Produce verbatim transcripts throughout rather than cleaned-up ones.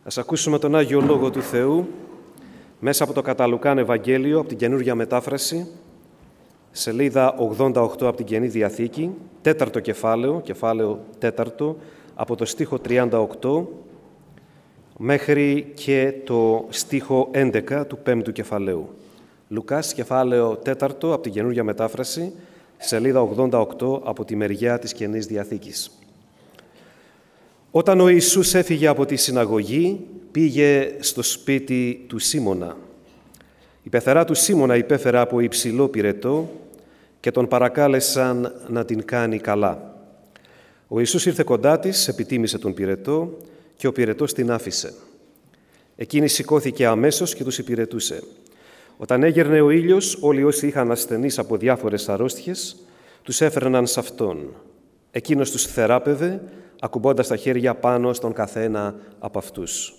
Ας ακούσουμε τον Άγιο Λόγο του Θεού μέσα από το κατά Λουκάν Ευαγγέλιο, από την Καινούργια Μετάφραση, σελίδα ογδόντα οκτώ από την Καινή Διαθήκη, τέταρτο κεφάλαιο, κεφάλαιο τέταρτο, από το στίχο τριάντα οκτώ μέχρι και το στίχο έντεκα του πέμπτου κεφαλαίου. Λουκάς, κεφάλαιο τέταρτο, από την Καινούργια Μετάφραση, σελίδα ογδόντα οκτώ από τη μεριά της Καινής Διαθήκης. Όταν ο Ιησούς έφυγε από τη συναγωγή, πήγε στο σπίτι του Σίμωνα. Η πεθερά του Σίμωνα υπέφερε από υψηλό πυρετό και τον παρακάλεσαν να την κάνει καλά. Ο Ιησούς ήρθε κοντά της, επιτίμησε τον πυρετό και ο πυρετός την άφησε. Εκείνη σηκώθηκε αμέσως και τους υπηρετούσε. Όταν έγερνε ο ήλιος, όλοι όσοι είχαν ασθενείς από διάφορες αρρώστιες, τους έφερναν σε αυτόν. Εκείνος τους θεράπευε, ακουμπώντας τα χέρια πάνω στον καθένα από αυτούς.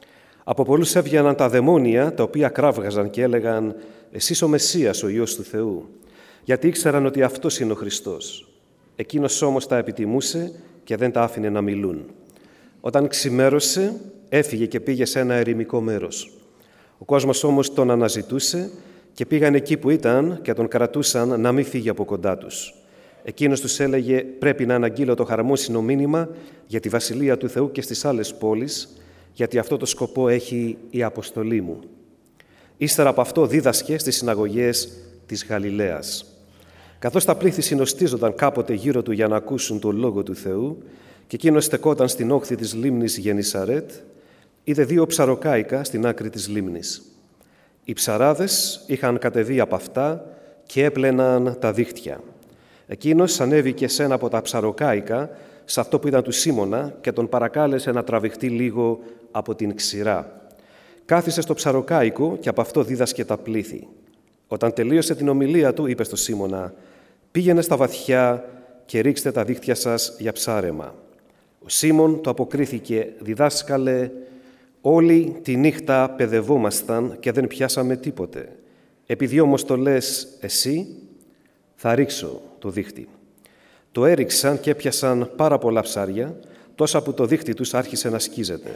Από πολλούς έβγαιναν τα δαιμόνια, τα οποία κράβγαζαν και έλεγαν «Εσείς ο Μεσσίας, ο Υιός του Θεού», γιατί ήξεραν ότι αυτός είναι ο Χριστός. Εκείνος όμως τα επιτιμούσε και δεν τα άφηνε να μιλούν. Όταν ξημέρωσε, έφυγε και πήγε σε ένα ερημικό μέρος. Ο κόσμος όμως τον αναζητούσε και πήγαν εκεί που ήταν και τον κρατούσαν να μην φύγει από κοντά τους. Εκείνος τους έλεγε «Πρέπει να αναγγείλω το χαρμόσυνο μήνυμα για τη Βασιλεία του Θεού και στις άλλες πόλεις, γιατί αυτό το σκοπό έχει η αποστολή μου». Ύστερα από αυτό δίδασκε στις συναγωγές της Γαλιλαίας. Καθώς τα πλήθη συνοστίζονταν κάποτε γύρω του για να ακούσουν τον Λόγο του Θεού και εκείνος στεκόταν στην όχθη της λίμνης Γενισαρέτ, είδε δύο ψαροκάικα στην άκρη της λίμνης. Οι ψαράδες είχαν κατεβεί από αυτά και έπλαιναν τα δίχτυα. Εκείνος ανέβηκε σε ένα από τα ψαροκάικα, σε αυτό που ήταν του Σίμωνα, και τον παρακάλεσε να τραβηχτεί λίγο από την ξηρά. Κάθισε στο ψαροκάικο και από αυτό δίδασκε τα πλήθη. Όταν τελείωσε την ομιλία του, είπε στο Σίμωνα «Πήγαινε στα βαθιά και ρίξτε τα δίχτυα σας για ψάρεμα». Ο Σίμων το αποκρίθηκε «Διδάσκαλε, όλη τη νύχτα παιδευόμασταν και δεν πιάσαμε τίποτε. Επειδή όμως το λες εσύ, θα ρίξω το δίχτυ». Το έριξαν και έπιασαν πάρα πολλά ψάρια, τόσα που το δίχτυ τους άρχισε να σκίζεται.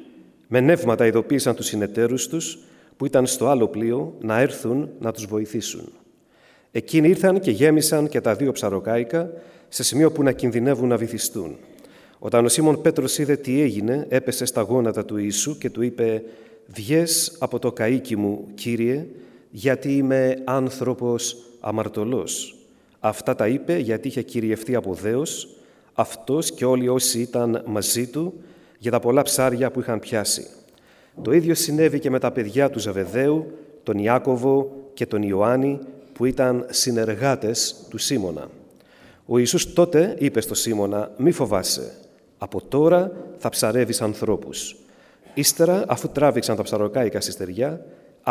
Με νεύματα ειδοποίησαν τους συνεταίρους τους, που ήταν στο άλλο πλοίο, να έρθουν να τους βοηθήσουν. Εκείνοι ήρθαν και γέμισαν και τα δύο ψαροκάικα, σε σημείο που να κινδυνεύουν να βυθιστούν. Όταν ο Σίμων Πέτρος είδε τι έγινε, έπεσε στα γόνατα του Ιησού και του είπε «Βγες από το καΐκι μου, Κύριε, γιατί είμαι άνθρωπος αμαρτωλός». Αυτά τα είπε γιατί είχε κυριευτεί από δέος, αυτός και όλοι όσοι ήταν μαζί του, για τα πολλά ψάρια που είχαν πιάσει. Το ίδιο συνέβη και με τα παιδιά του Ζεβεδαίου, τον Ιάκωβο και τον Ιωάννη, που ήταν συνεργάτες του Σίμωνα. Ο Ιησούς τότε είπε στο Σίμωνα «Μη φοβάσαι, από τώρα θα ψαρεύεις ανθρώπους». Ύστερα, αφού τράβηξαν τα ψαροκάικα στη στεριά,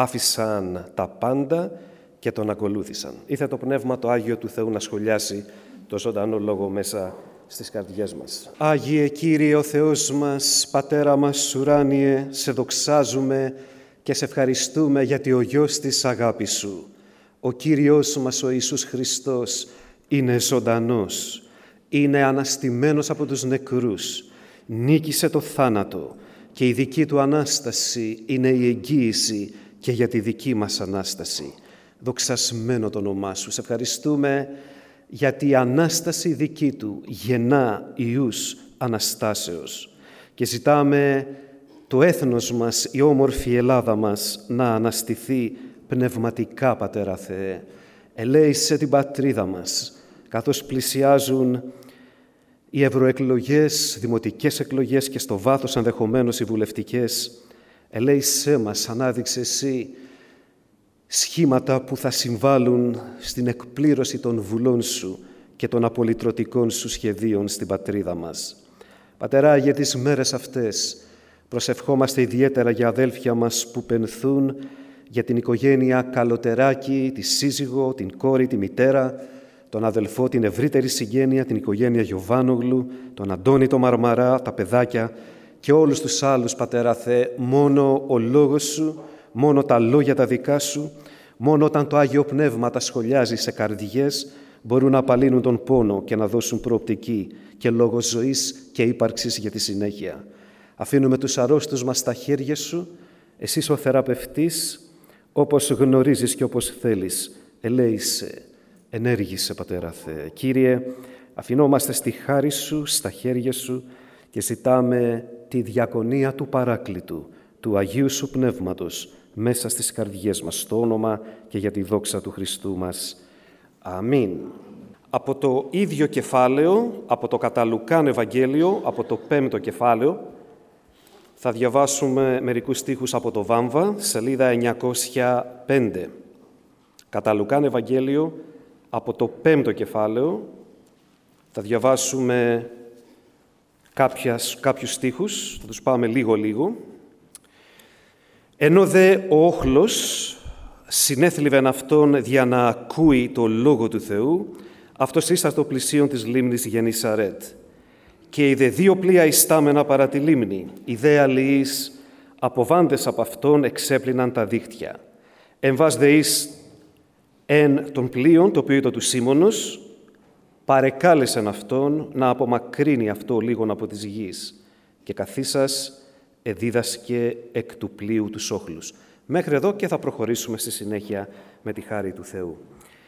άφησαν τα πάντα και τον ακολούθησαν. Ήθε το Πνεύμα το Άγιο του Θεού να σχολιάσει το ζωντανό Λόγο μέσα στις καρδιές μας. Άγιε Κύριε ο Θεός μας, Πατέρα μας ουράνιε, σε δοξάζουμε και σε ευχαριστούμε γιατί ο Γιος της αγάπης Σου, ο Κύριος μας ο Ιησούς Χριστός, είναι ζωντανός, είναι αναστημένος από τους νεκρούς, νίκησε το θάνατο και η δική Του Ανάσταση είναι η εγγύηση και για τη δική μας Ανάσταση. Δοξασμένο το όνομά Σου. Σε ευχαριστούμε γιατί η Ανάσταση δική Του γεννά ιούς Αναστάσεως και ζητάμε το έθνος μας, η όμορφη Ελλάδα μας να αναστηθεί πνευματικά, Πατέρα Θεέ. Ελέησε την πατρίδα μας καθώς πλησιάζουν οι ευρωεκλογές, δημοτικές εκλογές και στο βάθος ενδεχομένως οι βουλευτικές. Ελέησέ μας, ανάδειξε Εσύ σχήματα που θα συμβάλλουν στην εκπλήρωση των βουλών Σου και των απολυτρωτικών Σου σχεδίων στην πατρίδα μας. Πατερά, για τις μέρες αυτές προσευχόμαστε ιδιαίτερα για αδέλφια μας που πενθούν, για την οικογένεια Καλοτεράκη, τη σύζυγο, την κόρη, τη μητέρα, τον αδελφό, την ευρύτερη συγγένεια, την οικογένεια Γιωβάνογλου, τον Αντώνη το Μαρμαρά, τα παιδάκια και όλους τους άλλους, Πατέρα Θεέ. Μόνο ο Λόγος Σου, μόνο τα λόγια τα δικά Σου, μόνο όταν το Άγιο Πνεύμα τα σχολιάζει σε καρδιές, μπορούν να απαλύνουν τον πόνο και να δώσουν προοπτική και λόγο ζωής και ύπαρξης για τη συνέχεια. Αφήνουμε τους αρρώστους μας στα χέρια σου, εσύ ο θεραπευτής, όπως γνωρίζεις και όπως θέλεις. Ελέησε, ενέργησε, Πατέρα Θεέ. Κύριε, αφινόμαστε στη χάρη σου, στα χέρια σου και ζητάμε τη διακονία του Παράκλητου, του Αγίου σου Πνεύματος, μέσα στις καρδιές μας, στο όνομα και για τη δόξα του Χριστού μας. Αμήν. Από το ίδιο κεφάλαιο, από το κατά Λουκάν Ευαγγέλιο, από το πέμπτο κεφάλαιο, θα διαβάσουμε μερικούς στίχους από το Βάμβα, σελίδα εννιακόσια πέντε. Κατά Λουκάν Ευαγγέλιο, από το πέμπτο κεφάλαιο, θα διαβάσουμε κάποιας, κάποιους στίχους, θα τους πάμε λίγο-λίγο. Ενώ δε ο όχλος συνέθλιβεν αυτόν δια να ακούει το Λόγο του Θεού, αυτός ήσαν στο πλησίον της λίμνης Γεννησαρέτ. Και είδε δύο πλοία ιστάμενα παρά τη λίμνη. Οι δε αλληλείς, αποβάντες από αυτόν, εξέπλυναν τα δίχτυα. Εμβάς δε εις εν των πλοίων, το οποίο ήταν του Σίμωνος, παρεκάλεσεν αυτόν να απομακρύνει αυτό λίγον από της γης. Και καθίσας εδίδασκε εκ του πλοίου τους όχλους. Μέχρι εδώ και θα προχωρήσουμε στη συνέχεια με τη χάρη του Θεού.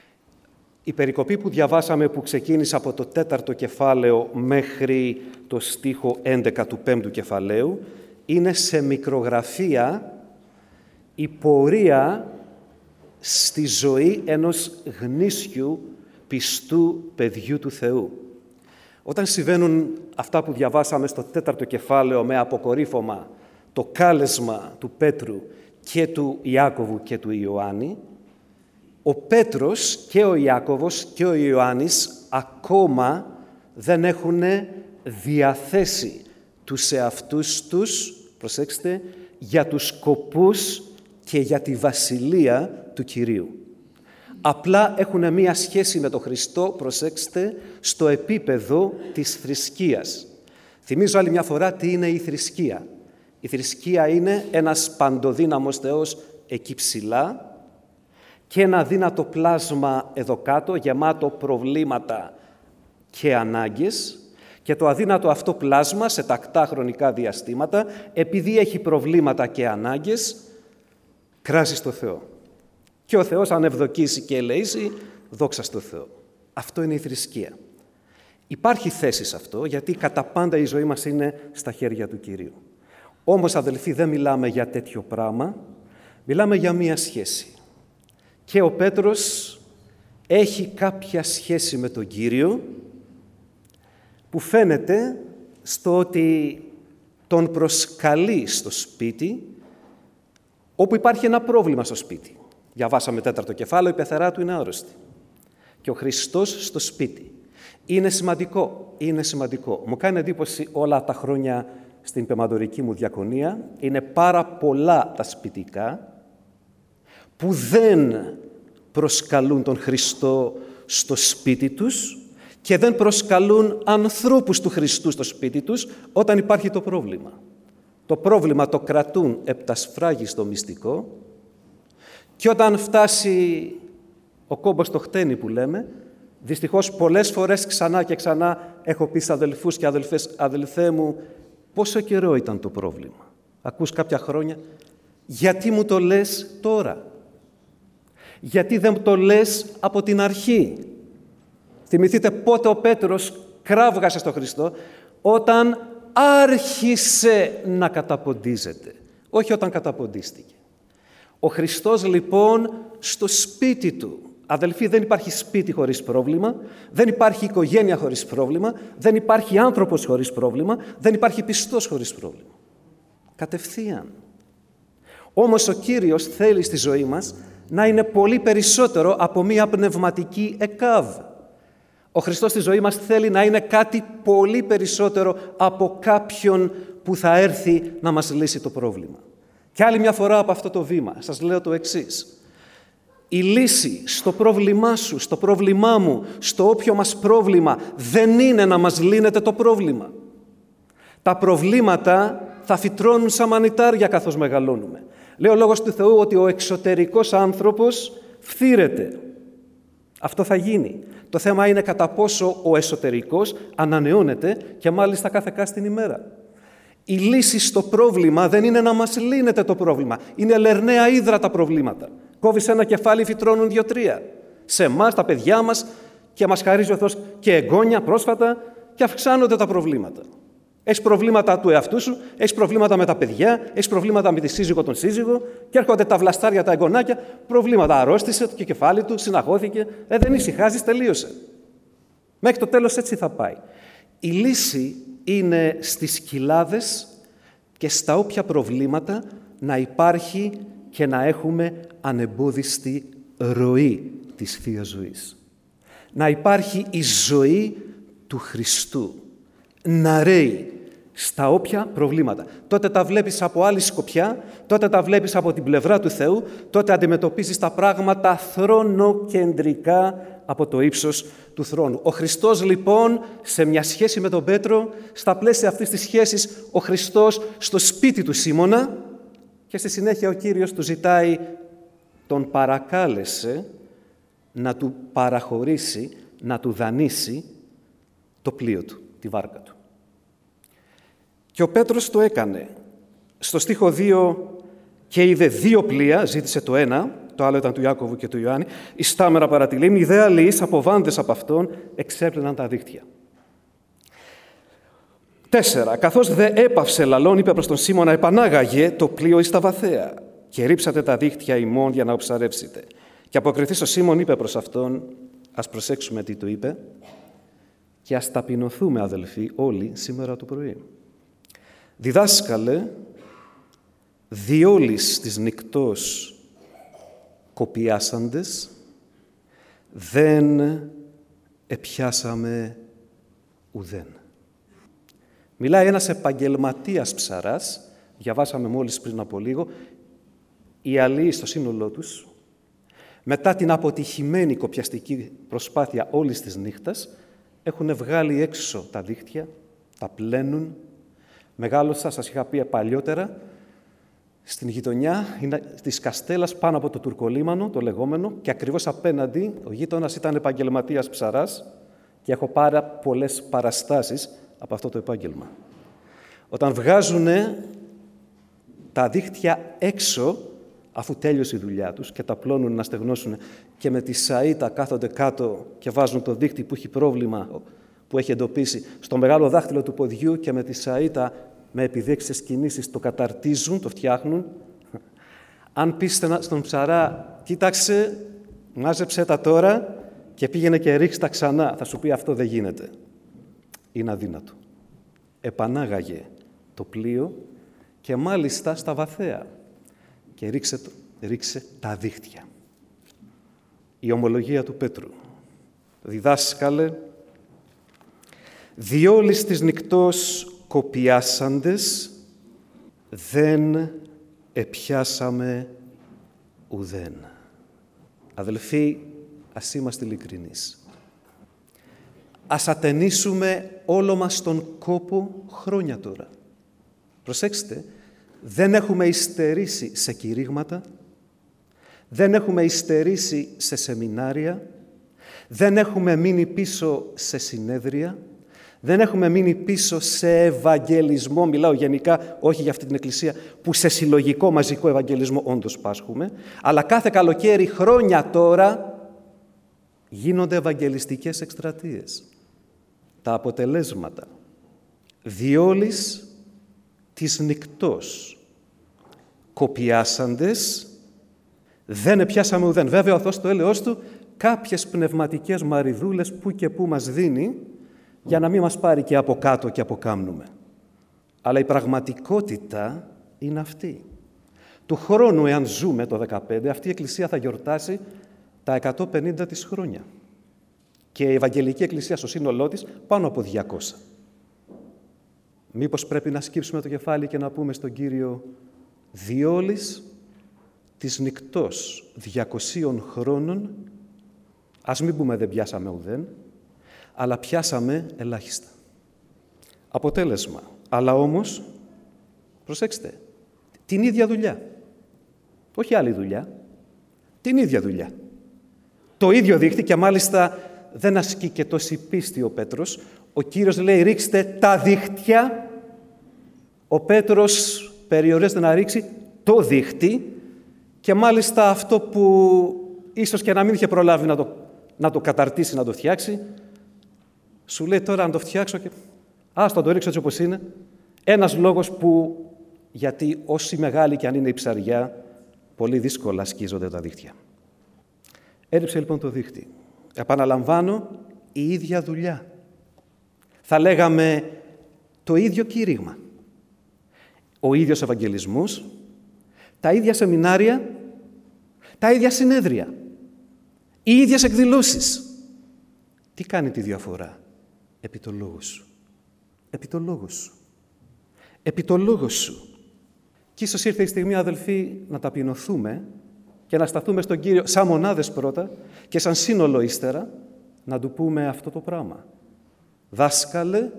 Η περικοπή που διαβάσαμε, που ξεκίνησε από το τέταρτο κεφάλαιο μέχρι το στίχο έντεκα του πέμπτου κεφαλαίου, είναι σε μικρογραφία η πορεία στη ζωή ενός γνήσιου πιστού παιδιού του Θεού. Όταν συμβαίνουν αυτά που διαβάσαμε στο τέταρτο κεφάλαιο με αποκορύφωμα το κάλεσμα του Πέτρου και του Ιάκωβου και του Ιωάννη, ο Πέτρος και ο Ιάκωβος και ο Ιωάννης ακόμα δεν έχουν διαθέσει τους εαυτούς τους, προσέξτε, για τους σκοπούς και για τη βασιλεία του Κυρίου. Απλά έχουν μία σχέση με τον Χριστό, προσέξτε, στο επίπεδο της θρησκείας. Θυμίζω άλλη μια φορά τι είναι η θρησκεία. Η θρησκεία είναι ένας παντοδύναμος Θεός εκεί ψηλά και ένα δύνατο πλάσμα εδώ κάτω, γεμάτο προβλήματα και ανάγκες, και το αδύνατο αυτό πλάσμα σε τακτά χρονικά διαστήματα, επειδή έχει προβλήματα και ανάγκες, κράζει στο Θεό. Και ο Θεός αν ευδοκίσει και ελεήσει, δόξα στο Θεό. Αυτό είναι η θρησκεία. Υπάρχει θέση σε αυτό, γιατί κατά πάντα η ζωή μας είναι στα χέρια του Κυρίου. Όμως, αδελφοί, δεν μιλάμε για τέτοιο πράγμα, μιλάμε για μία σχέση. Και ο Πέτρος έχει κάποια σχέση με τον Κύριο, που φαίνεται στο ότι τον προσκαλεί στο σπίτι, όπου υπάρχει ένα πρόβλημα στο σπίτι. Διαβάσαμε τέταρτο κεφάλαιο, η πεθερά του είναι άρρωστη. Και ο Χριστός στο σπίτι. Είναι σημαντικό, είναι σημαντικό. Μου κάνει εντύπωση όλα τα χρόνια στην πεμαντορική μου διακονία. Είναι πάρα πολλά τα σπιτικά που δεν προσκαλούν τον Χριστό στο σπίτι τους και δεν προσκαλούν ανθρώπους του Χριστού στο σπίτι τους όταν υπάρχει το πρόβλημα. Το πρόβλημα το κρατούν επτασφράγιστο μυστικό και όταν φτάσει ο κόμπος στο χτένι που λέμε, δυστυχώς πολλές φορές ξανά και ξανά έχω πει στους αδελφούς και αδελφές, αδελφέ μου, πόσο καιρό ήταν το πρόβλημα. Ακούς κάποια χρόνια, γιατί μου το λες τώρα. Γιατί δεν το λες από την αρχή. Θυμηθείτε πότε ο Πέτρος κράβγασε στο Χριστό, όταν άρχισε να καταποντίζεται, όχι όταν καταποντίστηκε. Ο Χριστός λοιπόν στο σπίτι του, αδελφοί, δεν υπάρχει σπίτι χωρίς πρόβλημα, δεν υπάρχει οικογένεια χωρίς πρόβλημα, δεν υπάρχει άνθρωπος χωρίς πρόβλημα, δεν υπάρχει πιστός χωρίς πρόβλημα. Κατευθείαν. Όμως ο Κύριος θέλει στη ζωή μας να είναι πολύ περισσότερο από μία πνευματική εκάβ. Ο Χριστός στη ζωή μας θέλει να είναι κάτι πολύ περισσότερο από κάποιον που θα έρθει να μας λύσει το πρόβλημα. Και άλλη μια φορά από αυτό το βήμα, σας λέω το εξής. Η λύση στο πρόβλημά σου, στο πρόβλημά μου, στο όποιο μας πρόβλημα, δεν είναι να μας λύνεται το πρόβλημα. Τα προβλήματα θα φυτρώνουν σαν μανιτάρια καθώς μεγαλώνουμε. Λέει ο Λόγος του Θεού ότι ο εξωτερικός άνθρωπος φθήρεται. Αυτό θα γίνει. Το θέμα είναι κατά πόσο ο εσωτερικός ανανεώνεται και μάλιστα κάθε κάστην ημέρα. Η λύση στο πρόβλημα δεν είναι να μας λύνεται το πρόβλημα. Είναι λερναία ύδρα τα προβλήματα. Κόβεις ένα κεφάλι, φυτρώνουν δύο-τρία. Σε εμάς, τα παιδιά μας, και μας χαρίζει ο Θεός και εγγόνια πρόσφατα, και αυξάνονται τα προβλήματα. Έχεις προβλήματα του εαυτού σου, έχεις προβλήματα με τα παιδιά, έχεις προβλήματα με τη σύζυγο τον σύζυγο, και έρχονται τα βλαστάρια, τα εγγονάκια, προβλήματα. Αρρώστησε το κεφάλι του, συναγώθηκε, ε, δεν ησυχάζεις, τελείωσε. Μέχρι το τέλος έτσι θα πάει. Η λύση είναι στις κοιλάδες και στα όποια προβλήματα να υπάρχει και να έχουμε ανεμπόδιστη ροή της Θείας Ζωής. Να υπάρχει η ζωή του Χριστού, να ρέει στα όποια προβλήματα. Τότε τα βλέπεις από άλλη σκοπιά, τότε τα βλέπεις από την πλευρά του Θεού, τότε αντιμετωπίζεις τα πράγματα θρονοκεντρικά από το ύψος του θρόνου. Ο Χριστός λοιπόν σε μια σχέση με τον Πέτρο, στα πλαίσια αυτής της σχέσης, ο Χριστός στο σπίτι του Σίμωνα, και στη συνέχεια ο Κύριος του ζητάει, τον παρακάλεσε να του παραχωρήσει, να του δανείσει το πλοίο του, τη βάρκα του. Και ο Πέτρος το έκανε. Στο στίχο δύο, και είδε δύο πλοία, ζήτησε το ένα, το άλλο ήταν του Ιάκωβου και του Ιωάννη, εις τάμερα παρατηλήν, ιδέα αλληλείς από βάνδες από αυτόν εξέπλαιναν τα δίχτυα. Τέσσερα. Καθώς δε έπαυσε λαλών, είπε προς τον Σίμωνα, επανάγαγε το πλοίο εις τα βαθαία και ρίψατε τα δίχτυα ημών για να οψαρεύσετε. Και αποκριθείς ο Σίμων είπε προς αυτόν, ας προσέξουμε τι του είπε, και ας ταπεινωθούμε, αδελφοί, όλοι σήμερα το πρωί. Διδάσκαλε, διόλης της νυκτός κοπιάσαντες, δεν επιάσαμε ουδέν. Μιλάει ένας επαγγελματίας ψαράς, διαβάσαμε μόλις πριν από λίγο, οι αλλοίοι στο σύνολό τους, μετά την αποτυχημένη κοπιαστική προσπάθεια όλης της νύχτας, έχουν βγάλει έξω τα δίχτυα, τα πλένουν. Μεγάλωσα, σας είχα πει παλιότερα, στην γειτονιά της Καστέλας, πάνω από το Τουρκολίμανο, το λεγόμενο, και ακριβώς απέναντι ο γείτονας ήταν επαγγελματίας ψαράς και έχω πάρα πολλές παραστάσεις από αυτό το επάγγελμα. Όταν βγάζουν τα δίχτυα έξω, αφού τέλειωσε η δουλειά τους και τα πλώνουν να στεγνώσουν και με τη σαΐτα κάθονται κάτω και βάζουν το δίχτυ που έχει πρόβλημα, που έχει εντοπίσει, στο μεγάλο δάχτυλο του ποδιού και με τη σαΐτα με επιδέξεις κινήσεις το καταρτίζουν, το φτιάχνουν. Αν πεις στον ψαρά, κοίταξε, μάζεψε τα τώρα και πήγαινε και ρίξε τα ξανά, θα σου πει αυτό δεν γίνεται. Είναι αδύνατο. Επανάγαγε το πλοίο και μάλιστα στα βαθαία και ρίξε, ρίξε τα δίχτυα. Η ομολογία του Πέτρου. Διδάσκαλε, διόλης της νυκτός κοπιάσαντες, δεν επιάσαμε ουδέν. Αδελφοί, ας είμαστε ειλικρινείς. Ας ατενίσουμε όλο μας τον κόπο χρόνια τώρα. Προσέξτε, δεν έχουμε υστερήσει σε κηρύγματα, δεν έχουμε υστερήσει σε σεμινάρια, δεν έχουμε μείνει πίσω σε συνέδρια, δεν έχουμε μείνει πίσω σε ευαγγελισμό, μιλάω γενικά, όχι για αυτή την εκκλησία, που σε συλλογικό μαζικό ευαγγελισμό όντως πάσχουμε, αλλά κάθε καλοκαίρι, χρόνια τώρα, γίνονται ευαγγελιστικές εκστρατείες. Τα αποτελέσματα. Διόλης της νυκτός κοπιάσαντες, δεν επιάσαμε ουδέν. Βέβαια, ο Θεός το έλεος του κάποιες πνευματικές μαριδούλες που και που μας δίνει, για να μην μας πάρει και από κάτω και αποκάμνουμε. Αλλά η πραγματικότητα είναι αυτή. Του χρόνου, εάν ζούμε το δεκαπέντε, αυτή η Εκκλησία θα γιορτάσει τα εκατόν πενήντα της χρόνια. Και η Ευαγγελική Εκκλησία στο σύνολό της πάνω από διακόσια. Μήπως πρέπει να σκύψουμε το κεφάλι και να πούμε στον Κύριο, διόλης της νυκτός διακοσίων χρόνων, ας μην πούμε δεν πιάσαμε ουδέν, αλλά πιάσαμε ελάχιστα. Αποτέλεσμα. Αλλά όμως, προσέξτε, την ίδια δουλειά. Όχι άλλη δουλειά. Την ίδια δουλειά. Το ίδιο δείχνει και μάλιστα δεν ασκεί και τόση πίστη ο Πέτρος. Ο Κύριος λέει ρίξτε τα δίχτυα Ο Πέτρος περιορίζεται να ρίξει το δίχτυ και μάλιστα αυτό που ίσως και να μην είχε προλάβει να το, να το καταρτήσει, να το φτιάξει, σου λέει τώρα να το φτιάξω και άστο, να το ρίξω έτσι όπως είναι. Ένας λόγος που, γιατί όση μεγάλη και αν είναι η ψαριά, πολύ δύσκολα σκίζονται τα δίχτυα. Έριψε λοιπόν το δίχτυ. Επαναλαμβάνω, η ίδια δουλειά. Θα λέγαμε το ίδιο κήρυγμα. Ο ίδιος Ευαγγελισμός, τα ίδια σεμινάρια, τα ίδια συνέδρια, οι ίδιες εκδηλώσεις. Τι κάνει τη διαφορά? Επί το λόγο σου. Επί το λόγο σου. Επί το λόγο σου. Και ίσως ήρθε η στιγμή, αδελφοί, να ταπεινωθούμε και να σταθούμε στον Κύριο σαν μονάδες πρώτα και σαν σύνολο ύστερα να του πούμε αυτό το πράγμα. Δάσκαλε,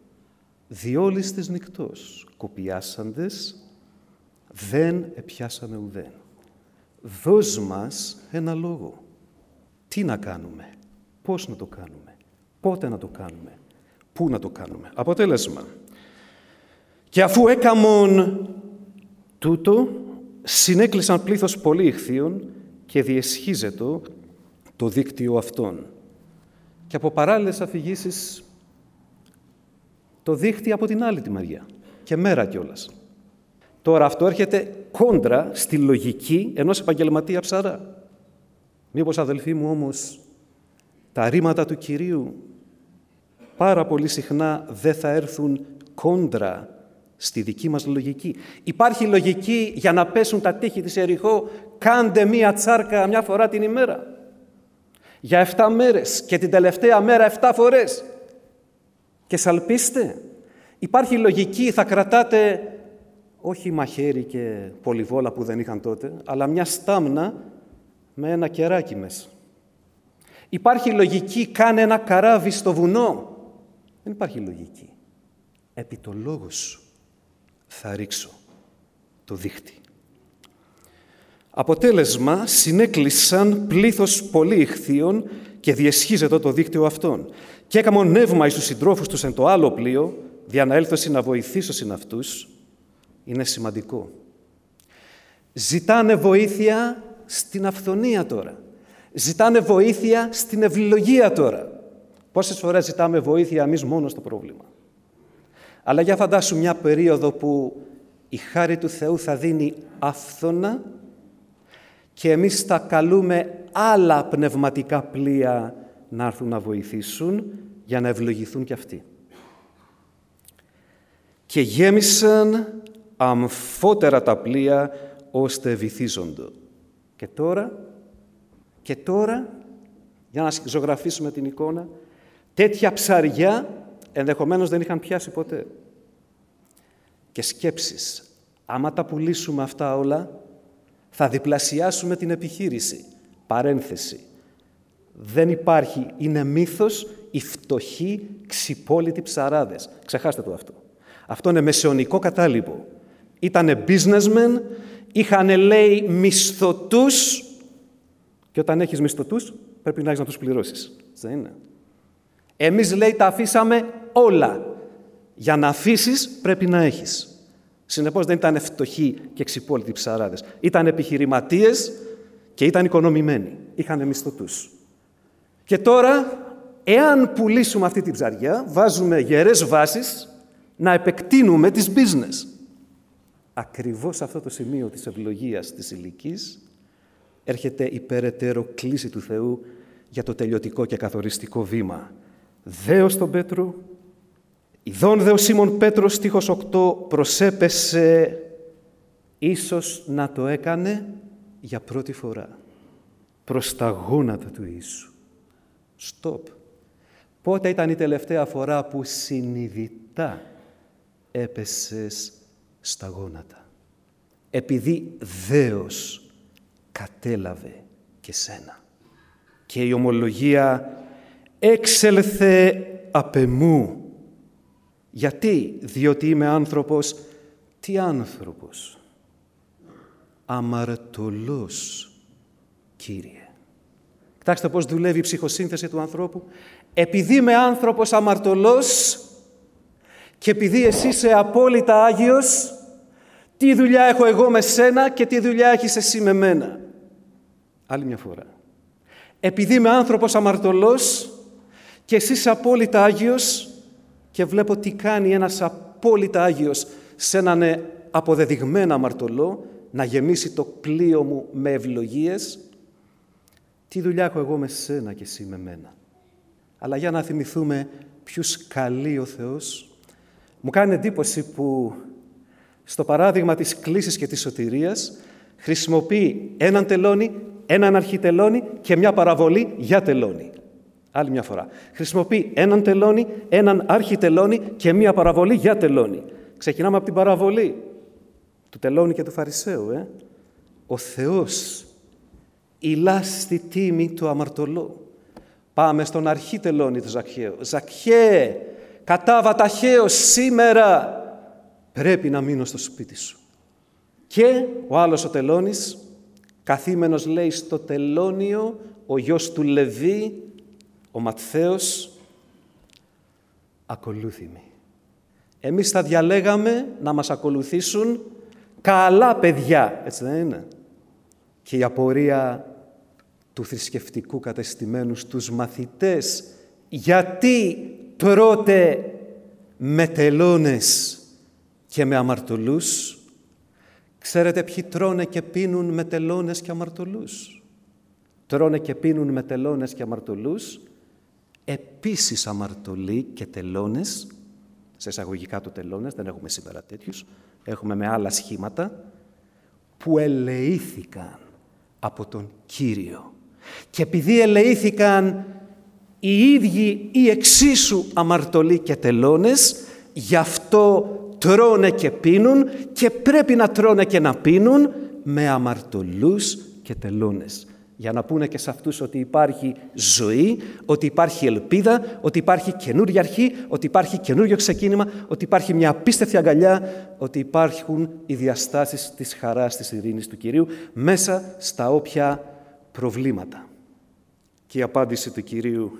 διόλης της νυκτός, κοπιάσαντες, δεν επιάσαμε ουδέν. Δώσ' μας ένα λόγο. Τι να κάνουμε, πώς να το κάνουμε, πότε να το κάνουμε, πού να το κάνουμε. Αποτέλεσμα. Και αφού έκαμον τούτο, συνέκλεισαν πλήθος πολύ ηχθείων και διεσχίζετο το δίκτυο αυτών. Και από παράλληλες αφηγήσεις το δίκτυο από την άλλη τη μεριά. Και μέρα κιόλας. Τώρα αυτό έρχεται κόντρα στη λογική ενός επαγγελματία ψαρά. Μήπως, αδελφοί μου, όμως, τα ρήματα του Κυρίου πάρα πολύ συχνά δεν θα έρθουν κόντρα στη δική μας λογική. Υπάρχει λογική για να πέσουν τα τείχη της Ιεριχώ, κάντε μία τσάρκα μια φορά την ημέρα. Για εφτά μέρες και την τελευταία μέρα εφτά φορές. Και σαλπίστε. Υπάρχει λογική, θα κρατάτε όχι μαχαίρι και πολυβόλα που δεν είχαν τότε, αλλά μια στάμνα με ένα κεράκι μέσα. Υπάρχει λογική, κάνε ένα καράβι στο βουνό. Δεν υπάρχει λογική. Επί το λόγο σου θα ρίξω το δίχτυ. Αποτέλεσμα, συνέκλεισαν πλήθος πολύ ηχθείων και διεσχίζεται το δίκτυο αυτών. Και έκαμον νεύμα εις τους συντρόφους τους εν το άλλο πλοίο, δια να έλθωσιν να βοηθήσωσιν αυτούς. Είναι σημαντικό. Ζητάνε βοήθεια στην αυθονία τώρα. Ζητάνε βοήθεια στην ευλογία τώρα. Πόσες φορές ζητάμε βοήθεια εμείς μόνο στο πρόβλημα. Αλλά για φαντάσου μια περίοδο που η χάρη του Θεού θα δίνει άφθονα και εμείς θα καλούμε άλλα πνευματικά πλοία να έρθουν να βοηθήσουν για να ευλογηθούν κι αυτοί. Και γέμισαν αμφότερα τα πλοία ώστε βυθίζοντο. Και τώρα, και τώρα, για να ζωγραφίσουμε την εικόνα, τέτοια ψαριά ενδεχομένως δεν είχαν πιάσει ποτέ. Και σκέψεις, άμα τα πουλήσουμε αυτά όλα, θα διπλασιάσουμε την επιχείρηση. Παρένθεση. Δεν υπάρχει, είναι μύθος οι φτωχοί ξυπόλοιτοι ψαράδες. Ξεχάστε το αυτό. Αυτό είναι μεσαιωνικό κατάλοιπο. Ήτανε businessmen, είχανε λέει μισθωτούς και όταν έχεις μισθωτούς πρέπει να έχεις να τους πληρώσεις. Δεν είναι. Εμείς λέει τα αφήσαμε όλα. Για να αφήσεις πρέπει να έχεις. Συνεπώς δεν ήταν φτωχοί και ξυπόλοιτοι ψαράδες. Ήταν επιχειρηματίες και ήταν οικονομημένοι. Είχανε μισθωτούς. Και τώρα, εάν πουλήσουμε αυτή την ψαριά, βάζουμε γερές βάσεις να επεκτείνουμε τις business. Ακριβώς σε αυτό το σημείο της ευλογίας της ηλικής έρχεται η περαιτέρω κλίση του Θεού για το τελειωτικό και καθοριστικό βήμα. Δέος τον Πέτρο, ειδών δε ο Σίμων Πέτρος, στίχος οκτώ, προσέπεσε, ίσως να το έκανε για πρώτη φορά, προς τα γόνατα του Ιησού. Στοπ. Πότε ήταν η τελευταία φορά που συνειδητά έπεσες στα γόνατα? Επειδή δέος κατέλαβε και σένα. Και η ομολογία έξελθε απ' εμού. Γιατί? Διότι είμαι άνθρωπος. Τι άνθρωπος? Αμαρτωλός, Κύριε. Κοιτάξτε πώς δουλεύει η ψυχοσύνθεση του ανθρώπου. Επειδή είμαι άνθρωπος αμαρτωλός Και επειδή εσύ είσαι απόλυτα Άγιος, τι δουλειά έχω εγώ με σένα και τι δουλειά έχεις εσύ με μένα. Άλλη μια φορά. Επειδή είμαι άνθρωπος αμαρτωλός και εσύ είσαι απόλυτα Άγιος και βλέπω τι κάνει ένας απόλυτα Άγιος σε έναν αποδεδειγμένα αμαρτωλό, να γεμίσει το πλοίο μου με ευλογίες, τι δουλειά έχω εγώ με σένα και εσύ με μένα. Αλλά για να θυμηθούμε ποιους καλεί ο Θεός. Μου κάνει εντύπωση που στο παράδειγμα της κλήσης και της σωτηρίας χρησιμοποιεί έναν τελώνη, έναν αρχιτελώνη και μια παραβολή για τελώνη. Άλλη μια φορά. Χρησιμοποιεί έναν τελώνη, έναν αρχιτελώνη και μια παραβολή για τελώνη. Ξεκινάμε από την παραβολή του τελώνη και του Φαρισαίου. Ε? Ο Θεός ηλά στη τίμη του αμαρτωλού. Πάμε στον αρχιτελώνη του Ζακχαίου. Ζακχαίε, κατάβα ταχαίως σήμερα. Πρέπει να μείνω στο σπίτι σου. Και ο άλλος ο τελώνης, καθήμενος λέει στο τελώνιο, ο γιος του Λεβί, ο Ματθαίος, ακολούθη με. Εμείς θα διαλέγαμε να μας ακολουθήσουν καλά παιδιά, έτσι δεν είναι? Και η απορία του θρησκευτικού κατεστημένου στους μαθητές, γιατί τρώτε με τελώνες και με αμαρτωλούς? Ξέρετε ποιοι τρώνε και πίνουν με τελώνες και αμαρτωλούς? Τρώνε και πίνουν με τελώνες και αμαρτωλούς, επίσης αμαρτωλοί και τελώνες, σε εισαγωγικά του τελώνες, δεν έχουμε σήμερα τέτοιους, έχουμε με άλλα σχήματα, που ελεήθηκαν από τον Κύριο. Και επειδή ελεήθηκαν οι ίδιοι ή εξίσου αμαρτωλοί και τελώνες, γι' αυτό τρώνε και πίνουν και πρέπει να τρώνε και να πίνουν με αμαρτωλούς και τελώνες. Για να πούνε και σε αυτούς ότι υπάρχει ζωή, ότι υπάρχει ελπίδα, ότι υπάρχει καινούργια αρχή, ότι υπάρχει καινούργιο ξεκίνημα, ότι υπάρχει μια απίστευτη αγκαλιά, ότι υπάρχουν οι διαστάσεις της χαράς, της ειρήνης του Κυρίου μέσα στα όποια προβλήματα. Και η απάντηση του Κυρίου.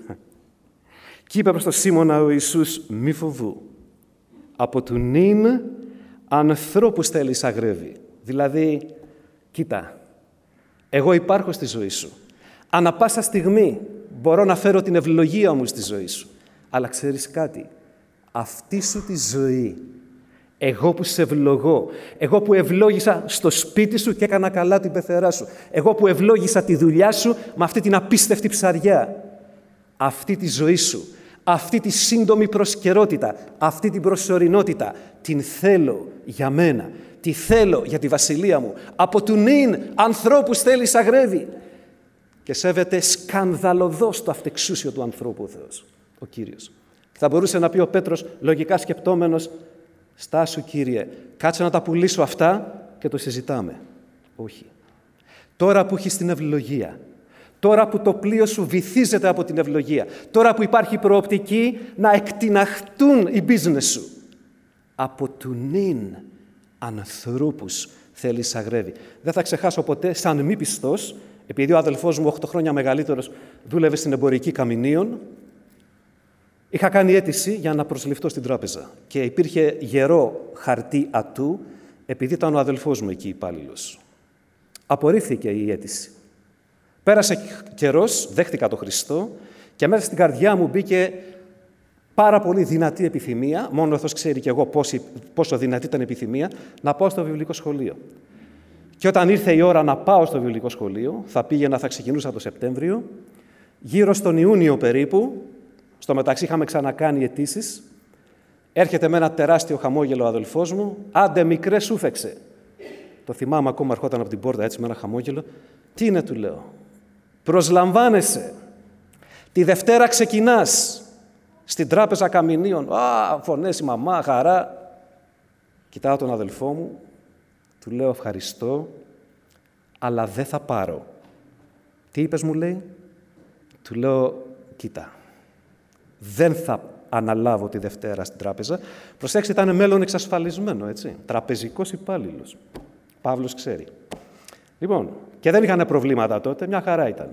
Και είπε προς τον Σίμωνα ο Ιησούς, μη φοβού. Από του νυν ανθρώπους θέλει αγρεύει. Δηλαδή, κοίτα, εγώ υπάρχω στη ζωή σου. Ανά πάσα στιγμή μπορώ να φέρω την ευλογία μου στη ζωή σου. Αλλά ξέρεις κάτι, αυτή σου τη ζωή, εγώ που σε ευλογώ, εγώ που ευλόγησα στο σπίτι σου και έκανα καλά την πεθερά σου, εγώ που ευλόγησα τη δουλειά σου με αυτή την απίστευτη ψαριά, αυτή τη ζωή σου, αυτή τη σύντομη προσκαιρότητα, αυτή την προσωρινότητα, την θέλω για μένα, τη θέλω για τη βασιλεία μου. Από του νυν ανθρώπους θέλει αγρεύει. Και σέβεται σκανδαλωδώς το αυτεξούσιο του ανθρώπου ο Θεός, ο Κύριος. Θα μπορούσε να πει ο Πέτρος, λογικά σκεπτόμενος, στάσου Κύριε, κάτσε να τα πουλήσω αυτά και το συζητάμε. Όχι. Τώρα που έχεις την ευλογία, τώρα που το πλοίο σου βυθίζεται από την ευλογία, τώρα που υπάρχει προοπτική να εκτιναχτούν οι business σου, από του νυν ανθρώπους θέλει αγρεύει. Δεν θα ξεχάσω ποτέ, σαν μη πιστός, επειδή ο αδελφός μου, οκτώ χρόνια μεγαλύτερος, δούλευε στην εμπορική Καμινίων, είχα κάνει αίτηση για να προσληφθώ στην τράπεζα. Και υπήρχε γερό χαρτί ατού, επειδή ήταν ο αδελφός μου εκεί υπάλληλος. Απορρίφθηκε η αίτηση. Πέρασε καιρός, δέχτηκα τον Χριστό και μέσα στην καρδιά μου μπήκε πάρα πολύ δυνατή επιθυμία, μόνο ο Θεός ξέρει και εγώ πόσο, πόσο δυνατή ήταν επιθυμία, να πάω στο βιβλικό σχολείο. Και όταν ήρθε η ώρα να πάω στο βιβλικό σχολείο, θα πήγαινα, θα ξεκινούσα το Σεπτέμβριο, γύρω στον Ιούνιο περίπου, στο μεταξύ είχαμε ξανακάνει αιτήσεις, έρχεται με ένα τεράστιο χαμόγελο ο αδελφός μου, άντε μικρέ σούφεξε. Το θυμάμαι ακόμα, ερχόταν από την πόρτα έτσι με ένα χαμόγελο. Τι είναι, του λέω. Προσλαμβάνεσαι. Τη Δευτέρα ξεκινάς στην τράπεζα Καμινίων. Α, φωνές η μαμά, χαρά. Κοιτάω τον αδελφό μου, του λέω ευχαριστώ, αλλά δεν θα πάρω. Τι είπες, μου λέει. Του λέω, κοίτα, δεν θα αναλάβω τη Δευτέρα στην τράπεζα. Προσέξτε, ήταν μέλλον εξασφαλισμένο, έτσι. Τραπεζικός υπάλληλος. Παύλος ξέρει. Λοιπόν, και δεν είχαν προβλήματα τότε, μια χαρά ήταν.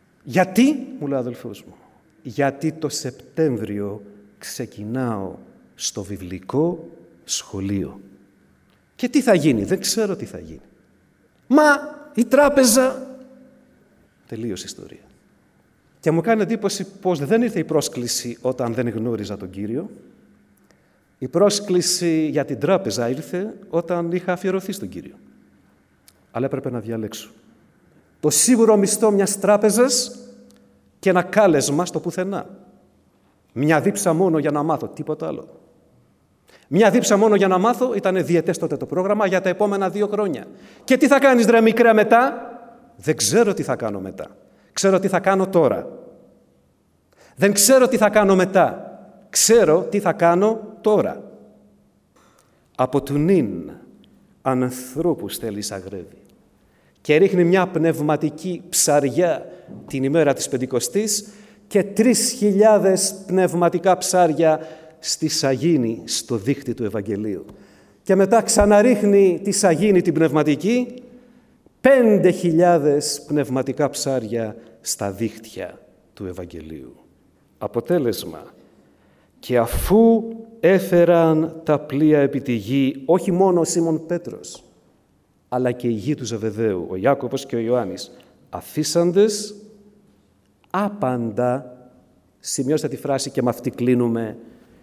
Γιατί, μου λέει ο αδελφός μου, γιατί το Σεπτέμβριο ξεκινάω στο βιβλικό σχολείο. Και τι θα γίνει? Δεν ξέρω τι θα γίνει. Μα η τράπεζα... Τελείωσε η ιστορία. Και μου κάνει εντύπωση πως δεν ήρθε η πρόσκληση όταν δεν γνώριζα τον Κύριο. Η πρόσκληση για την τράπεζα ήρθε όταν είχα αφιερωθεί στον Κύριο. Αλλά έπρεπε να διαλέξω. Το σίγουρο μισθό μιας τράπεζας και ένα κάλεσμα στο πουθενά. Μια δίψα μόνο για να μάθω, τίποτα άλλο. Μια δίψα μόνο για να μάθω, ήταν διετές τότε το πρόγραμμα για τα επόμενα δύο χρόνια. Και τι θα κάνεις ρε μικρέ μετά? Δεν ξέρω τι θα κάνω μετά. Ξέρω τι θα κάνω τώρα. Δεν ξέρω τι θα κάνω μετά. Ξέρω τι θα κάνω τώρα. Από του νυν ανθρώπους θέλει αγρεύει και ρίχνει μια πνευματική ψαριά την ημέρα της Πεντηκοστής και τρεις χιλιάδες πνευματικά ψάρια στη σαγίνη στο δίχτυ του Ευαγγελίου. Και μετά ξαναρίχνει τη σαγίνη την πνευματική, πέντε χιλιάδες πνευματικά ψάρια στα δίχτυα του Ευαγγελίου. Αποτέλεσμα, και αφού έφεραν τα πλοία επί τη γη, όχι μόνο ο Σίμων Πέτρος, αλλά και η γη του Ζεβεδαίου, ο Ιάκωβος και ο Ιωάννης, αφήσαντες άπαντα, σημειώστε τη φράση και με αυτή κλείνουμε,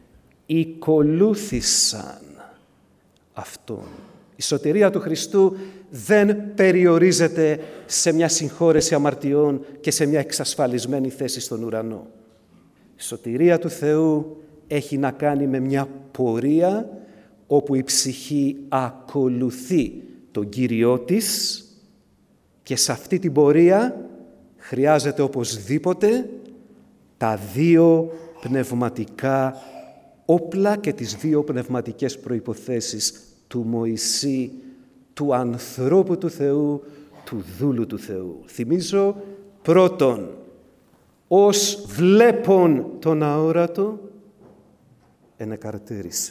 «Οικολούθησαν αυτόν». Η σωτηρία του Χριστού δεν περιορίζεται σε μια συγχώρεση αμαρτιών και σε μια εξασφαλισμένη θέση στον ουρανό. Η σωτηρία του Θεού έχει να κάνει με μια πορεία όπου η ψυχή ακολουθεί τον Κύριό της και σε αυτή την πορεία χρειάζεται οπωσδήποτε τα δύο πνευματικά όπλα και τις δύο πνευματικές προϋποθέσεις του Μωυσή, του ανθρώπου του Θεού, του δούλου του Θεού. Θυμίζω πρώτον, ως βλέπον τον αόρατο, ενεκαρτέρισε.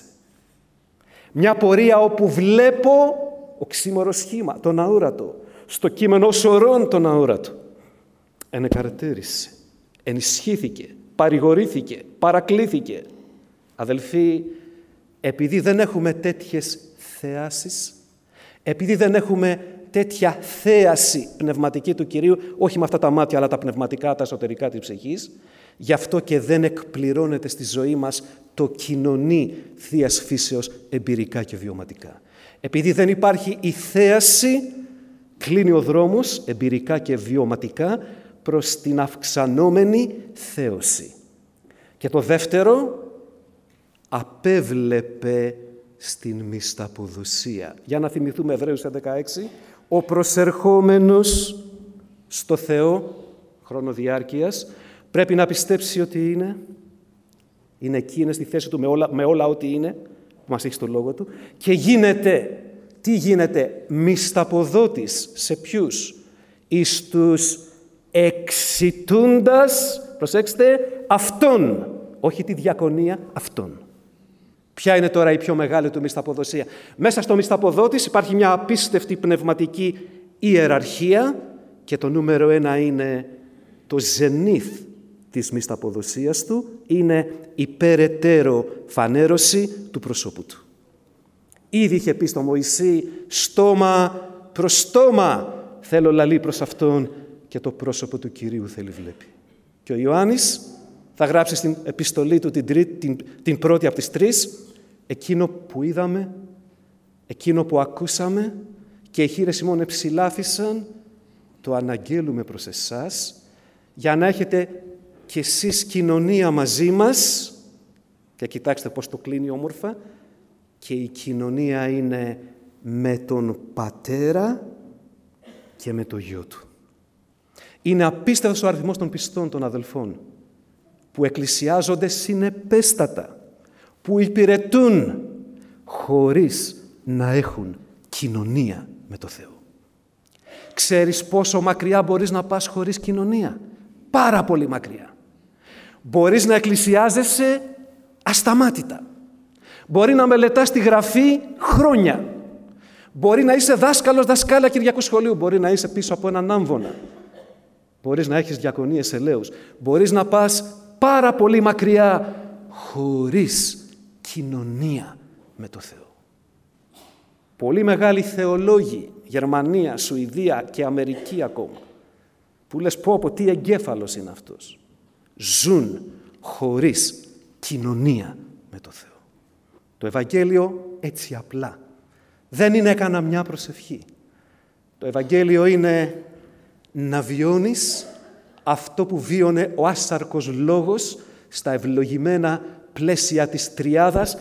Μια πορεία όπου βλέπω οξύμορο σχήμα, τον αόρατο, στο κείμενο σωρών τον αόρατο. Ενεκαρτέρισε, ενισχύθηκε, παρηγορήθηκε, παρακλήθηκε. Αδελφοί, επειδή δεν έχουμε τέτοιες θέασεις, επειδή δεν έχουμε τέτοια θέαση πνευματική του Κυρίου, όχι με αυτά τα μάτια, αλλά τα πνευματικά, τα εσωτερικά της ψυχής, γι' αυτό και δεν εκπληρώνεται στη ζωή μας το κοινωνί θείας φύσεως εμπειρικά και βιωματικά. Επειδή δεν υπάρχει η θέαση, κλείνει ο δρόμος εμπειρικά και βιωματικά προς την αυξανόμενη θέωση. Και το δεύτερο, απέβλεπε στην μυσταποδοσία. Για να θυμηθούμε Εβραίους έντεκα έξι, ο προσερχόμενος στο Θεό, χρόνο διάρκειας, πρέπει να πιστέψει ότι είναι, είναι εκεί, είναι στη θέση του με όλα, με όλα ό,τι είναι, που μας έχει στο λόγο του, και γίνεται, τι γίνεται, μυσταποδότης σε ποιους? Εις τους εξητούντας, προσέξτε, αυτόν, όχι τη διακονία, αυτόν. Ποια είναι τώρα η πιο μεγάλη του μυσταποδοσία? Μέσα στο μυσταποδότης υπάρχει μια απίστευτη πνευματική ιεραρχία και το νούμερο ένα είναι το ζενήθ της μυσταποδοσίας του, είναι η περαιτέρω φανέρωση του προσώπου του. Ήδη είχε πει στο Μωυσή, στόμα προς στόμα θέλω λαλεί προς αυτόν και το πρόσωπο του Κυρίου θέλει βλέπει. Και ο Ιωάννης θα γράψει στην επιστολή του την, τρίτη, την, την πρώτη από τις τρεις, εκείνο που είδαμε, εκείνο που ακούσαμε και οι χείλες ημών εψηλάφισαν, το αναγγέλουμε προς εσάς, για να έχετε κι εσείς κοινωνία μαζί μας. Και κοιτάξτε πώς το κλείνει όμορφα. Και η κοινωνία είναι με τον Πατέρα και με το Γιο Του. Είναι απίστευτος ο αριθμός των πιστών των αδελφών που εκκλησιάζονται συνεπέστατα, που υπηρετούν χωρίς να έχουν κοινωνία με το Θεό. Ξέρεις πόσο μακριά μπορείς να πας χωρίς κοινωνία? Πάρα πολύ μακριά. Μπορείς να εκκλησιάζεσαι ασταμάτητα. Μπορεί να μελετάς τη Γραφή χρόνια. Μπορεί να είσαι δάσκαλος, δασκάλα Κυριακού σχολείου. Μπορεί να είσαι πίσω από έναν άμβονα. Μπορείς να έχεις διακονίες ελέους. Μπορείς να πας πάρα πολύ μακριά χωρίς κοινωνία με το Θεό. Πολύ μεγάλοι θεολόγοι, Γερμανία, Σουηδία και Αμερική ακόμα, που λες πω πω τι εγκέφαλος είναι αυτός, ζουν χωρίς κοινωνία με το Θεό. Το Ευαγγέλιο έτσι απλά. Δεν είναι έκανα μια προσευχή. Το Ευαγγέλιο είναι να βιώνεις αυτό που βίωνε ο άσαρκος λόγος στα ευλογημένα πλαίσια της τριάδας,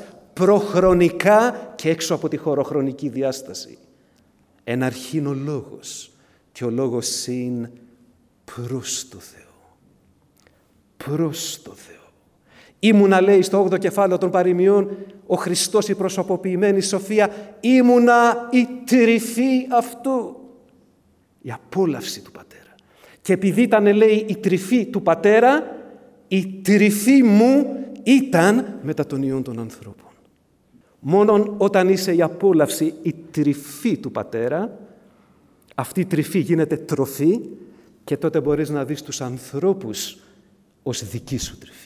προχρονικά και έξω από τη χωροχρονική διάσταση. Εν αρχήν ο λόγος και ο λόγος είναι προς το Θεό. Προς το Θεό. Ήμουνα, λέει στο όγδοο κεφάλαιο των παροιμιών, ο Χριστός η προσωποποιημένη σοφία, ήμουνα η τρυφή αυτού. Η απόλαυση του Πατέρα. Και επειδή ήταν, λέει, η τρυφή του Πατέρα, η τρυφή μου ήταν μετά των ιών των ανθρώπων. Μόνον όταν είσαι η απόλαυση, η τρυφή του Πατέρα, αυτή η τρυφή γίνεται τροφή και τότε μπορείς να δεις τους ανθρώπους ως δική σου τρυφή.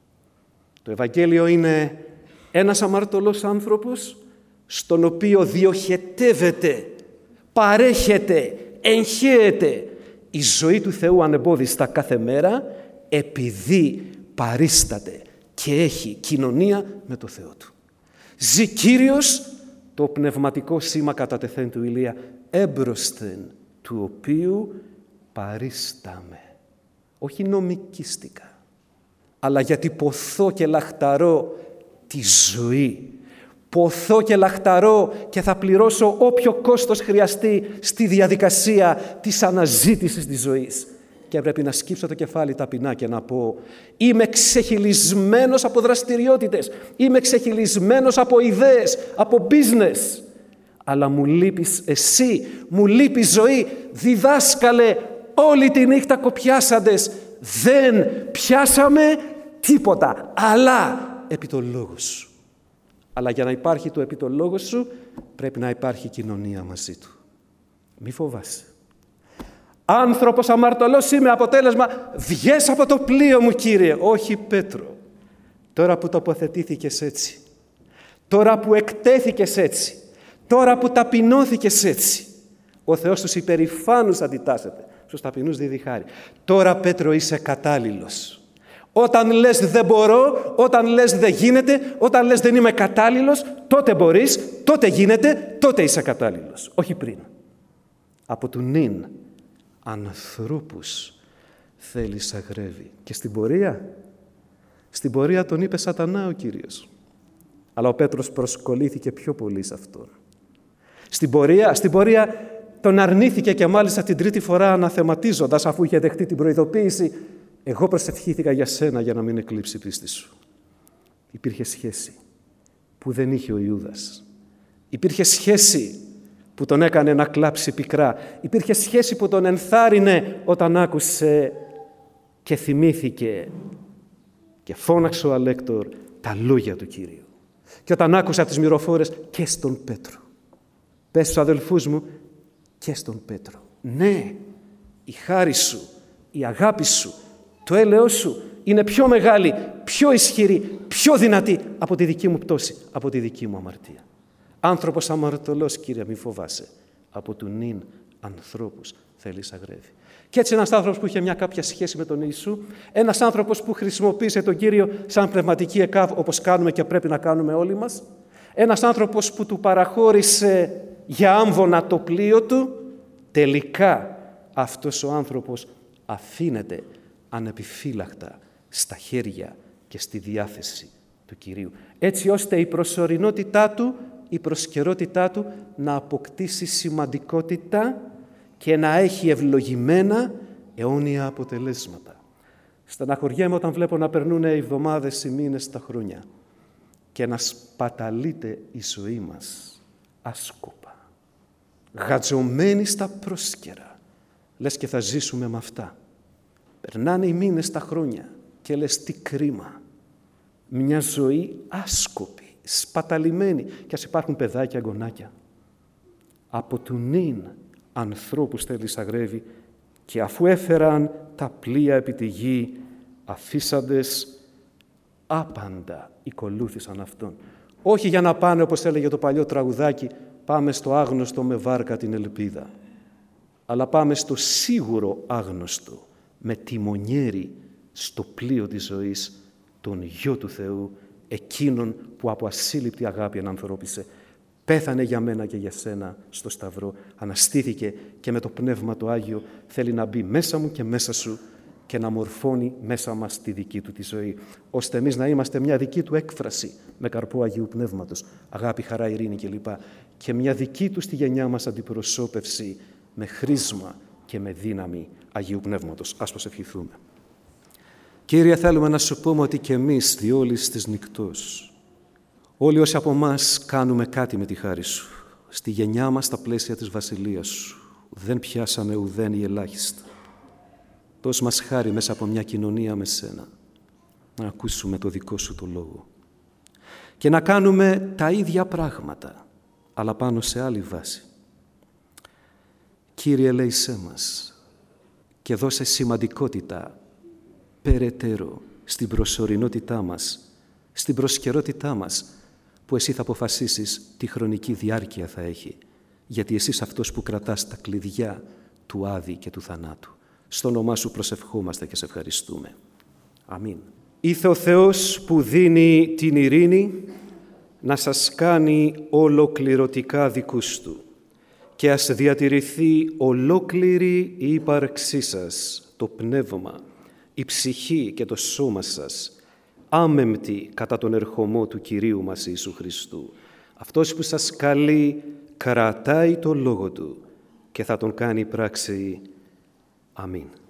Το Ευαγγέλιο είναι ένας αμαρτωλός άνθρωπος στον οποίο διοχετεύεται, παρέχεται, εγχέεται η ζωή του Θεού ανεμπόδιστα κάθε μέρα, επειδή παρίσταται και έχει κοινωνία με το Θεό του. Ζει Κύριος το πνευματικό σήμα κατά τεθέν του Ηλία, έμπροσθεν του οποίου παρίσταμε. Όχι νομικίστικα, αλλά γιατί ποθώ και λαχταρώ τη ζωή. Ποθώ και λαχταρώ και θα πληρώσω όποιο κόστος χρειαστεί στη διαδικασία της αναζήτησης της ζωής. Και πρέπει να σκύψω το κεφάλι ταπεινά και να πω, είμαι ξεχυλισμένος από δραστηριότητες, είμαι ξεχυλισμένος από ιδέες, από business. Αλλά μου λείπεις εσύ, μου λείπει ζωή. Διδάσκαλε, όλη τη νύχτα κοπιάσαντες, δεν πιάσαμε τίποτα, αλλά επί το λόγο σου. Αλλά για να υπάρχει το επί το λόγο σου, πρέπει να υπάρχει κοινωνία μαζί του. Μη φοβάσαι. Άνθρωπος αμαρτωλός είμαι, αποτέλεσμα, βγες από το πλοίο μου, Κύριε. Όχι, Πέτρο. Τώρα που τοποθετήθηκες έτσι, τώρα που εκτέθηκες έτσι, τώρα που ταπεινώθηκες έτσι, ο Θεός τους υπερηφάνους αντιτάσσεται, στους ταπεινούς δίδει χάρη. Τώρα, Πέτρο, είσαι κατάλληλος. Όταν λες δεν μπορώ, όταν λες δεν γίνεται, όταν λες δεν είμαι κατάλληλος, τότε μπορείς, τότε γίνεται, τότε είσαι κατάλληλος. Όχι πριν. Από του νυν ανθρώπους θέλεις αγρεύει. Και στην πορεία, στην πορεία τον είπε Σατανά ο Κύριος. Αλλά ο Πέτρος προσκολήθηκε πιο πολύ σε αυτόν. Στην πορεία, στην πορεία τον αρνήθηκε και μάλιστα την τρίτη φορά αναθεματίζοντας, αφού είχε δεχτεί την προειδοποίηση, εγώ προσευχήθηκα για σένα για να μην εκλείψει η πίστη σου. Υπήρχε σχέση που δεν είχε ο Ιούδας. Υπήρχε σχέση που τον έκανε να κλάψει πικρά. Υπήρχε σχέση που τον ενθάρρυνε όταν άκουσε και θυμήθηκε και φώναξε ο Αλέκτορ τα λόγια του Κυρίου. Και όταν άκουσα τις μυροφόρες και στον Πέτρο. Πες στους αδελφούς μου και στον Πέτρο. Ναι, η χάρη σου, η αγάπη σου, το έλεος σου είναι πιο μεγάλη, πιο ισχυρή, πιο δυνατή από τη δική μου πτώση, από τη δική μου αμαρτία. Άνθρωπος αμαρτωλός, Κύριε, μη φοβάσαι. Από του νυν ανθρώπους θέλεις αγρεύει. Και έτσι ένας άνθρωπος που είχε μια κάποια σχέση με τον Ιησού, ένας άνθρωπος που χρησιμοποίησε τον Κύριο σαν πνευματική ΕΚΑΒ, όπως κάνουμε και πρέπει να κάνουμε όλοι μας, ένας άνθρωπος που του παραχώρησε για άμβονα το πλοίο του, τελικά αυτός ο άνθρωπος αφήνεται ανεπιφύλακτα στα χέρια και στη διάθεση του Κυρίου. Έτσι ώστε η προσωρινότητά του, η προσκαιρότητά του να αποκτήσει σημαντικότητα και να έχει ευλογημένα αιώνια αποτελέσματα. Στεναχωριέμαι όταν βλέπω να περνούν οι εβδομάδες, οι μήνες, τα χρόνια και να σπαταλείται η ζωή μας άσκοπα, γατζωμένη στα πρόσκαιρα. Λες και θα ζήσουμε με αυτά. Περνάνε οι μήνες, τα χρόνια και λες τι κρίμα. Μια ζωή άσκοπη, σπαταλημένη. Και ας υπάρχουν παιδάκια, γονάκια. Από του νυν ανθρώπους θέλεις αγρεύει και αφού έφεραν τα πλοία επί τη γη, αφήσαντες άπαντα ακολούθησαν Αυτόν. Όχι για να πάνε, όπως έλεγε το παλιό τραγουδάκι, πάμε στο άγνωστο με βάρκα την ελπίδα, αλλά πάμε στο σίγουρο άγνωστο, με τιμονιέρι στο πλοίο της ζωής, τον Γιο του Θεού, εκείνον που από ασύλληπτη αγάπη ενανθρώπισε, πέθανε για μένα και για σένα στο Σταυρό, αναστήθηκε και με το Πνεύμα το Άγιο θέλει να μπει μέσα μου και μέσα σου και να μορφώνει μέσα μας τη δική του τη ζωή, ώστε εμείς να είμαστε μια δική του έκφραση με καρπό Αγίου Πνεύματος, αγάπη, χαρά, ειρήνη κλπ. Και μια δική του στη γενιά μας αντιπροσώπευση με χρήσμα και με δύναμη Αγίου Πνεύματος. Ας προσευχηθούμε. Κύριε, θέλουμε να σου πούμε ότι και εμείς διόλης της νυκτός, όλοι όσοι από εμάς κάνουμε κάτι με τη χάρη σου, στη γενιά μας στα πλαίσια της Βασιλείας σου, δεν πιάσαμε ουδέν ή ελάχιστα. Δώσ' μας χάρη μέσα από μια κοινωνία με σένα, να ακούσουμε το δικό σου το λόγο και να κάνουμε τα ίδια πράγματα, αλλά πάνω σε άλλη βάση. Κύριε, ελέησέ μας και δώσε σημαντικότητα περαιτέρω στην προσωρινότητά μας, στην προσκαιρότητά μας, που εσύ θα αποφασίσεις τι χρονική διάρκεια θα έχει, γιατί εσύ είσαι αυτός που κρατάς τα κλειδιά του άδη και του θανάτου. Στο όνομά σου προσευχόμαστε και σε ευχαριστούμε. Αμήν. Ήθε ο Θεός που δίνει την ειρήνη να σας κάνει ολοκληρωτικά δικούς του και ας διατηρηθεί ολόκληρη η ύπαρξή σας, το πνεύμα, η ψυχή και το σώμα σας, άμεμπτη κατά τον ερχομό του Κυρίου μας Ιησού Χριστού. Αυτός που σας καλεί κρατάει το λόγο του και θα τον κάνει πράξη. Αμήν.